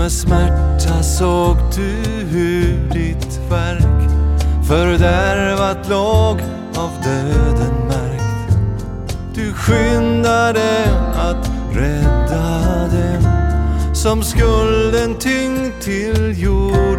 med smärta såg du hur ditt verk fördärvat låg av döden märkt. Du skyndade att rädda dem som skulden tyngt till jord.